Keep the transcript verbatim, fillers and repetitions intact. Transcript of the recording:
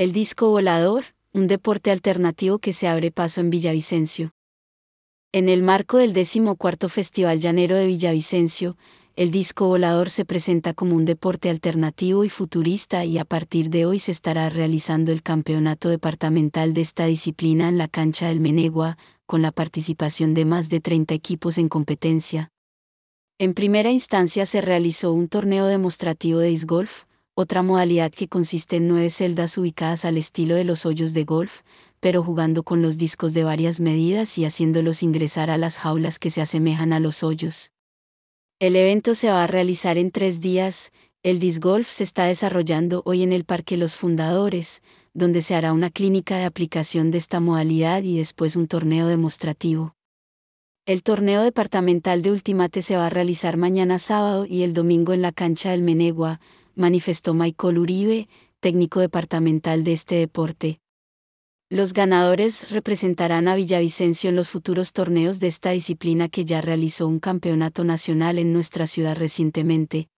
El disco volador, un deporte alternativo que se abre paso en Villavicencio. En el marco del decimocuarto Festival Llanero de Villavicencio, el disco volador se presenta como un deporte alternativo y futurista y a partir de hoy se estará realizando el campeonato departamental de esta disciplina en la cancha del Menegua, con la participación de más de treinta equipos en competencia. En primera instancia se realizó un torneo demostrativo de disc golf, otra modalidad que consiste en nueve celdas ubicadas al estilo de los hoyos de golf, pero jugando con los discos de varias medidas y haciéndolos ingresar a las jaulas que se asemejan a los hoyos. El evento se va a realizar en tres días. El disc golf se está desarrollando hoy en el Parque Los Fundadores, donde se hará una clínica de aplicación de esta modalidad y después un torneo demostrativo. El torneo departamental de Ultimate se va a realizar mañana sábado y el domingo en la cancha del Menegua, manifestó Michael Uribe, técnico departamental de este deporte. Los ganadores representarán a Villavicencio en los futuros torneos de esta disciplina que ya realizó un campeonato nacional en nuestra ciudad recientemente,